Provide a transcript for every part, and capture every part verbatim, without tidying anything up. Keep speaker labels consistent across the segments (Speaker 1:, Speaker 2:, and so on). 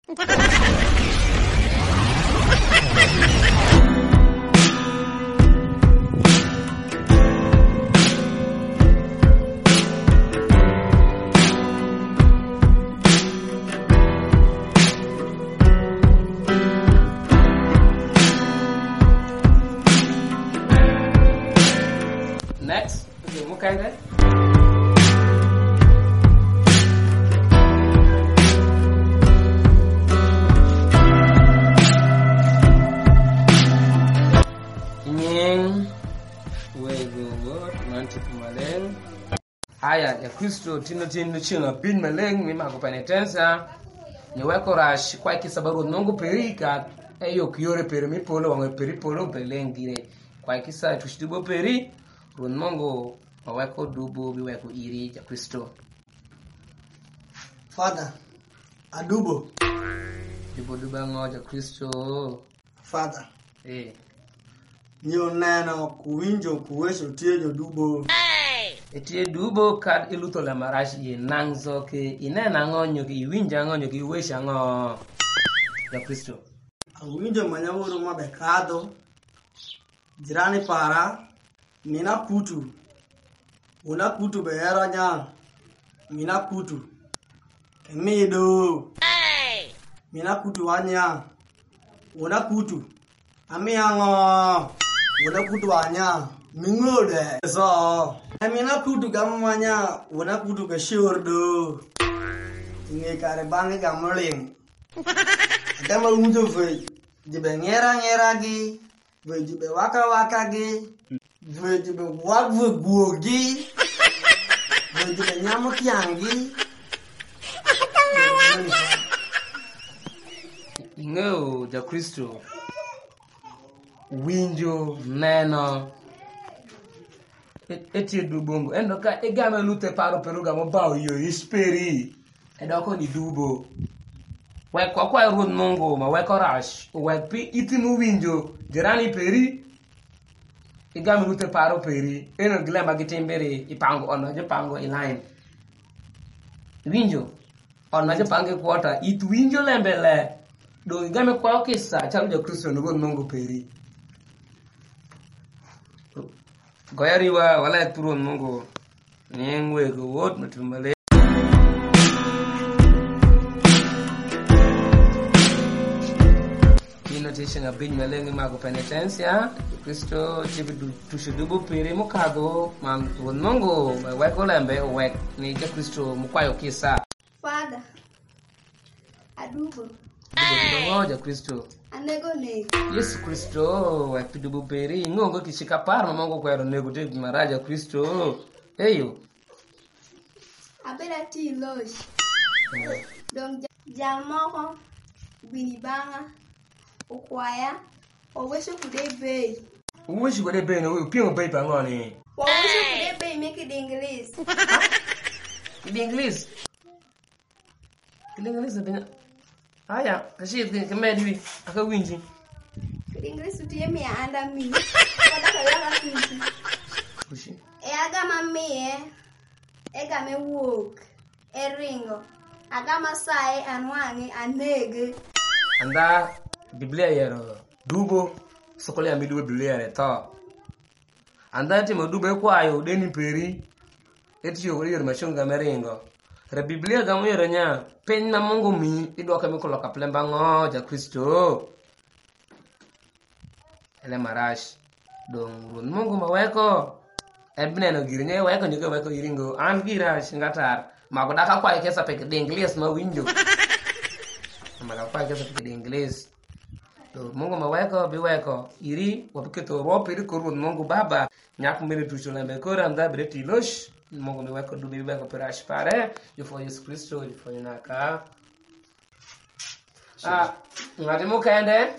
Speaker 1: Next, okay, mukai deh. Ingin wego word nanti kemaleng. Haya ya Kristo tino tino chinga pin maleng mi mago penitenza. Ni weko rash kwa kisabaru nongo perika eyo kiore peri mi polo wango peri polo beleng dire. Kwa kisa tushidubo peri Run Mongo waweko dubo biweko iri ya Kristo.
Speaker 2: Father, adubo.
Speaker 1: Dubo dubo ngo ya Kristo.
Speaker 2: Father.
Speaker 1: Eh.
Speaker 2: Nyo neno kuwinjo kuweso tiejo dubo.
Speaker 1: Etie dubo kad iluto la marashi ye nangzo ke inena ngonyo ki iwinja ngonyo ki iwesha ngo ya Kristo.
Speaker 2: Awinjo manyawuro mabekado. Jirani para. Mina kutu. Una kutu behera nyang. Mina kutu. Kemido. Mina kutu wanya. Una kutu. Ami ango. Una kutu wanya. Mingode. So. Mina kutu gamanya. Una kutu ke shurdo. Inge kare bangi gamuling. Atema unjo fe. Jibe ngera ngera gi. Ve jibe waka waka gi. Veji be wagwe guogi. Veji be nyamo kiangi.
Speaker 1: Ingeo ja Kristo winjo neno etie dubongo endo ka egame lute paro peruga mo bawo yo isperi edoko ni dubo we kwa kwa run Mungu ma we ko rash we pi itinu winjo jirani peri igam rute paro peri eno glema gitimbere ipango ono je pango line winjo ono je pange kwota it winjo lembele do igame kwa kisa chalo jo Kristo no Mungu peri goyariwa wala turo Mungu nyengwe go wot mutumale notation a bin melengi mago penitensia Kristo chibidu tushidubu piri mukado man Mungu weko lembe wek ni je Kristo mukwayo kisa.
Speaker 3: Father, adubo.
Speaker 1: Dubo ngoja Kristo.
Speaker 3: Anego ne.
Speaker 1: Yesu Kristo wapidubu piri ngongo kishika parma Mungu kwero nego te maraja Kristo. Eyo.
Speaker 3: Abela ti losh. Dong jamoko binibanga. Ukwaya, owesho kude bay.
Speaker 1: Owesho kude bay no pion bay pangoni.
Speaker 3: Owesho kude bay make it English.
Speaker 1: In English. In English bina. Aya, kashi kemedi aka winji.
Speaker 3: In English utie me anda mi. Wada kaya kinti.
Speaker 1: Kushi.
Speaker 3: E aga mami e. Ega me walk. E ringo. Aga masai anwangi anege.
Speaker 1: Anda Biblia yero dubo sokole ya midubo Biblia yero to anda ti mo dubo kwa ayo deni peri eti yo yero mashonga meringo re Biblia ga mo yero nya pen na Mungu mi idoka mi koloka plemba ngo ja Kristo ele marash dong run Mungu maweko ebne no girnye weko nyugo weko iringo an girash ngatar magodaka kwa ikesa peke de English ma winjo maga kwa ikesa peke de English to Mungu maweko biweko iri wapiketo rope iri kurun Mungu baba nyak mbele tusholembe kora anda breti losh Mungu maweko dubi biweko perash pare yofo Yesu Kristo yofo naka ah ngati mukende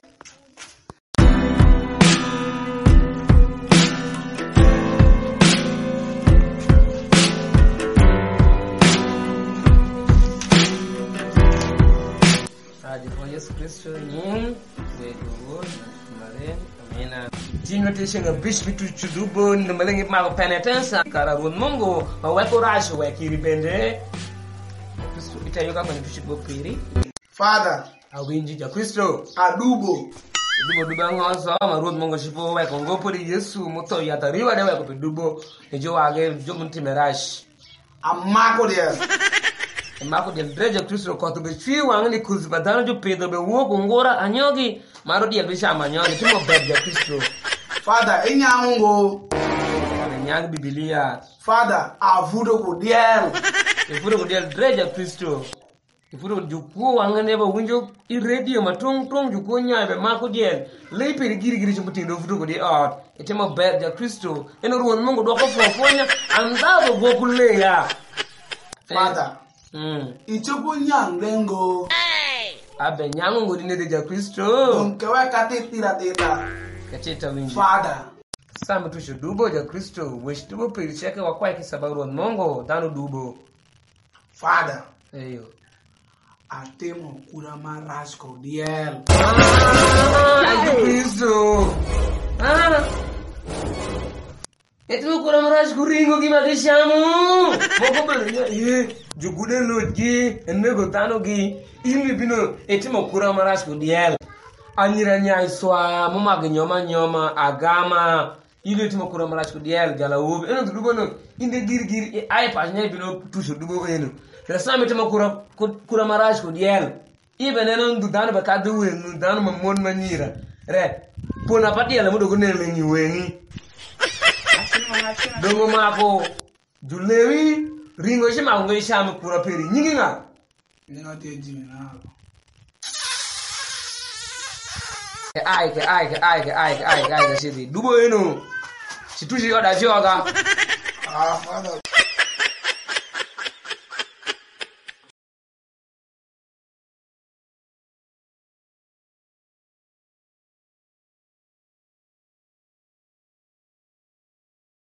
Speaker 1: Yesu Kristo nying wego mare amina tinga tishinga bishbitu chudubo ndomalengi ma penitence kara run Mungu weko rasho wekiri bende Kristo itayoka kwenye tushibo piri.
Speaker 2: Father,
Speaker 1: awinji ja Kristo
Speaker 2: adubo
Speaker 1: dubo dubo ngoso ma ruoth mongo shipo we kongo podi Yesu muto yata riwa de we ko dubo e jo wage jo muntime rash
Speaker 2: amako dia
Speaker 1: mako del dreja Kristo ko to be chi wangni kuzbadano jo pedo be wo ngora anyogi maro dia be shama anyogi timo bedja Kristo
Speaker 2: Father inyango
Speaker 1: nyang Biblia
Speaker 2: Father avudo ko diel
Speaker 1: ifudo ko del dreja Kristo ifudo juko wangane ba winjo i radio matong tong juko nyabe mako del lepe giri giri chumutindo fudo ko di ot itimo bedja Kristo eno ruon Mungu doko fofonya andabo gokuleya
Speaker 2: Father
Speaker 1: mm
Speaker 2: ichopo nyang lengo
Speaker 1: abe nyango ngodi ne de Kristo
Speaker 2: donke we katitira tita
Speaker 1: kacheta winji
Speaker 2: Father
Speaker 1: Sama tusho dubo ja Kristo wish dubo pili cheke wa kwa kisabaru Mungu dano dubo
Speaker 2: Father
Speaker 1: eyo
Speaker 2: atemo kura marash ko diel
Speaker 1: ah Kristo ah etu kura marash kuringo gima kishamu moko bele ye jugude loji enego dano gi ili bino etimo kura marash ko diel anyira nyai swa mumag nyoma nyoma agama ile timo kura marash ko diel gala wobe eno dubo no inde gir gir ay pa nyai bino tusho dubo eno resame timo kura kura marash ko diel ibe neno ndu dano ba kadu wen dano ma mon manyira re pona patiela mudo gonel ni wengi dongo mako julewi ringo shima ngo isham kura peri nyingi nga
Speaker 2: ninga teji na
Speaker 1: ke ai ke ai ke ai ke ai ke ai ke ai ke shiri dubo eno situshi yoda joga
Speaker 2: ah Father